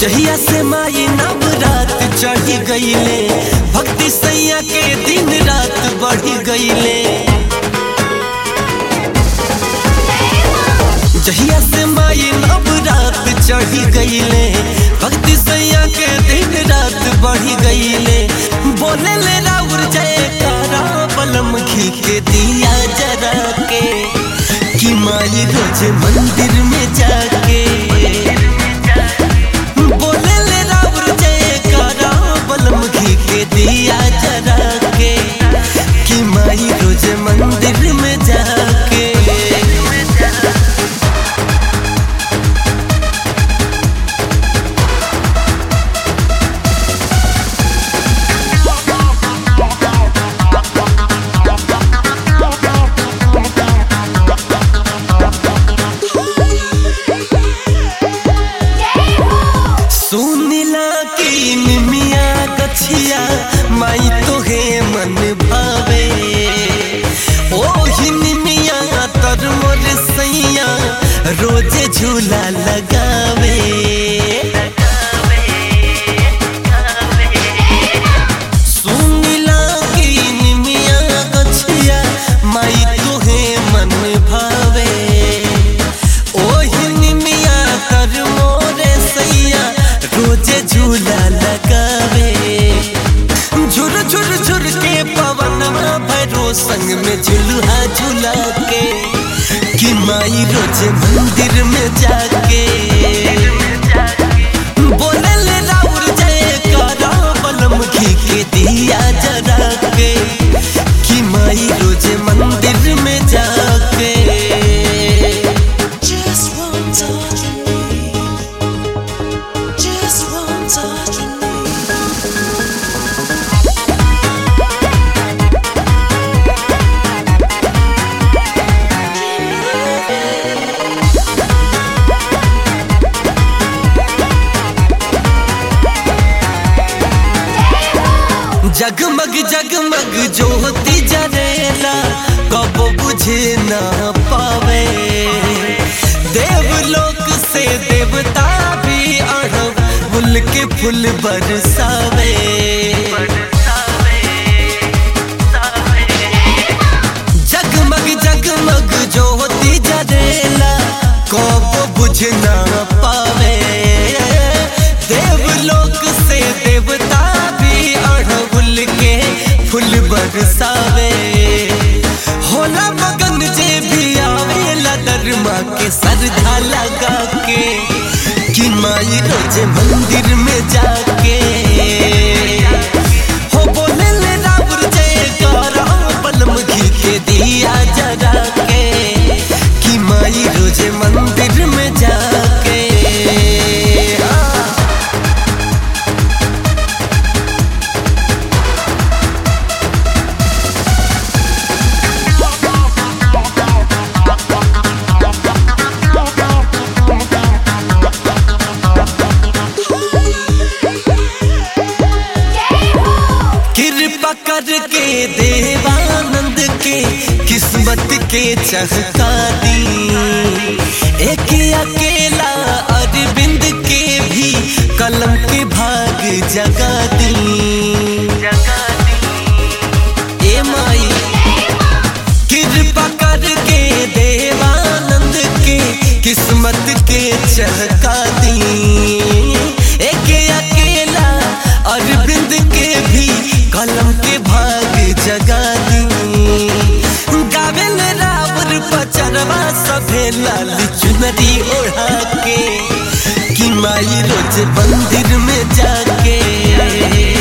जहिया से माई नवरात चढ़ी गईले, भक्ति सैया के दिन रात बढ़ी गईले। जहिया से माई नवरात चढ़ी गईले, भक्ति सैया के दिन रात बढ़ी गईले। बोले ले राउर जयकारा बलम घी के दिया जरा के, कि माई रोज मंदिर में जाके बोले ले राउर जयकारा बलम घी के दिया जरा के, कि माई रोज मंदिर में जाके। माई तोहे मन भावे ओही निमिया तर मोर सैया रोजे झूला लगावे। सुनिला की निमिया गछिया माई तोहे मन भावे ओही निमिया तर मोर सैया रोजे झूला लगावे। झुर झुर झुर के पवन भैरो संग में झुलुहा झुला के, कि माई रोज मंदिर में जाके बोले ले राउर जयकारा बलम घी के दिया जरा के, कि माई रोज मंदिर में जाके। Just one touch from me, just one touch from me। जगमग जगमग ज्योति जरेला कब बुझे ना पावे, देवलोक से देवता भी अड़हुल के फूल बरसावे। जगमग जगमग ज्योति जरेला कब बुझे ना पावे, देवलोक से देवता भी अड़हुल के फूल बरसावे। होला मगन जे भी आवेला दरमा के सरधा लगा के, कि माई रोज मंदिर में जाके हो बोले ले राउर जयकारा बलम घी के दिया जरा के, कि माई रोज मंदिर में जाके। पकड़ के देवानंद के किस्मत के चहका दी, एक अकेला अरविंद के भी कलम के भाग जगा दी। ए माई कृपा करके देवानंद के किस्मत के चहका दी, एक अकेला अरविंद के भी कलम के भाग जगा दी। गावेल रावर पचरवा सभे लाल चुनरी ओढ़ा के, कि माई रोज मंदिर में जाके